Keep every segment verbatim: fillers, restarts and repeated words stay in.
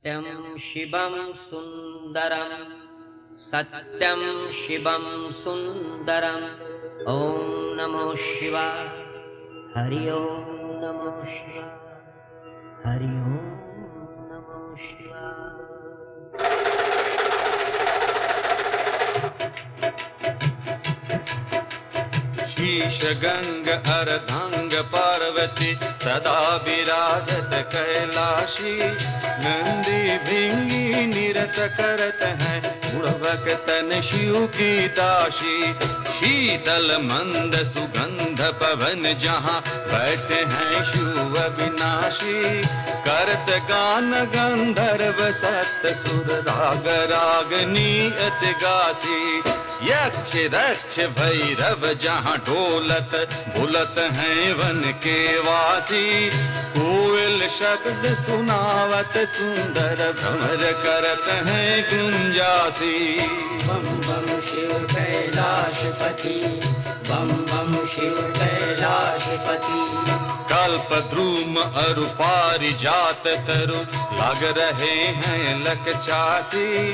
सत्यं शिवं सुन्दरं सत्यं शिवं सुन्दरं। ॐ नमो शिवाय। हरि ओम नमो शिवाय। हरि ओम नमो शिवाय। शीश गंग अर्धांग पार्वती सदा विराजत कैलाशी। नंदी भृंगी निरत करत हैं उड़वक तन शिव की दासी। शीतल मंद सुगंध पवन जहाँ बैठे हैं शिव अविनाशी। करत गान गंधर्व सप्त सुर राग रागनी अति गासी। यक्ष रक्ष भैरव जहाँ ढोलत बुलत हैं वन के वासी। कोयल शब्द सुनावत सुंदर भ्रमर करत हैं गुंजासी। बम बम शिव कैलाशपति, बम बम शिव कैलाशपति। कल्प द्रुम अरु पारिजात तरु लग रहे हैं लकचासी।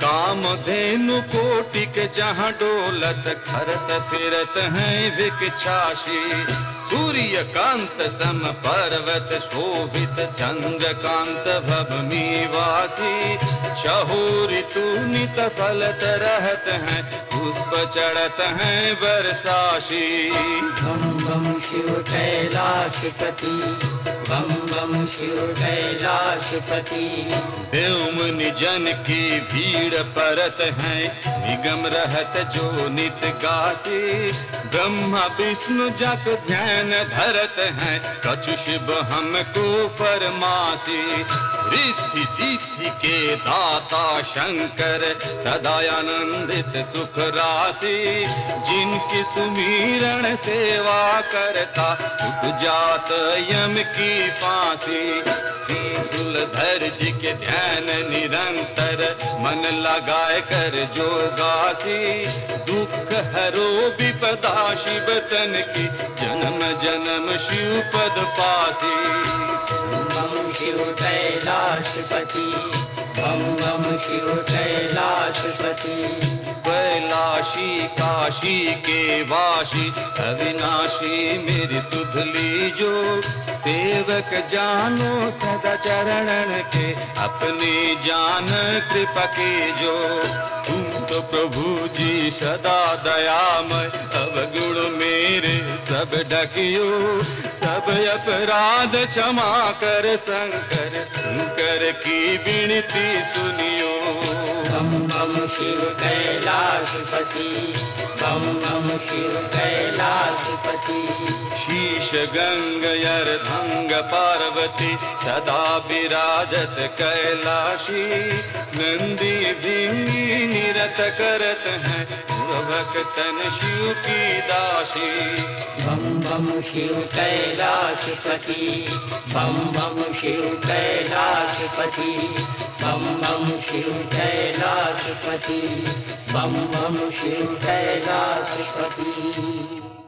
कामधेनु कोटिक जहाँ डोलत खरत फिरत हैं विकचाशी। सूर्य कांत सम पर्वत शोभित चंद्र कांत भवमी वासी। छहु ऋतु नित फलत रहत हैं पुष्प चढ़त हैं बरसाशी। बम बम शिव कैलाशपति, बम बम शिव कैलाशपति। देवमुनि जन की भीड़ परत हैं निगम रहत जो नित गासी। ब्रह्मा विष्णु जप ध्यान धरत हैं कछु शिव हमको फरमासी। रिद्धि सिद्धि के दाता शंकर सदा आनंदित सुख राशि। जिनकी सुमीरण सेवा करता उठ जात यम की फांसी। त्रिशूलधर जी के ध्यान निरंतर मन लगाए कर जो गासी। दुख हरो विपदा शिव तन की जन्म जन्म शिव पद पासी। बम शिव कैलाशपति, बम बम शिव कैलाशपति। कैलाशी काशी के वासी अविनाशी मेरी सुध लीजो। सेवक जानो सदा चरणन के अपने जान कृपा के जो। तुम तो प्रभु जी सदा दयामय अवगुण मेरे सब ढकियो। सब अपराध क्षमा कर शंकर शंकर की विनती सुनियो। बम बम शिव कैलाशपति, बम बम शिव कैलाशपति। शीश गंग अर्धंग पार्वती सदा विराजत कैलाशी। नंदी भृंगी निरत करत हैं उड़वक तन शिव की दासी। बम बम शिव कैलाशपति, बम बम शिव कैलाशपति। बम बम शिव कैलाशपति, बम बम शिव कैलाशपति।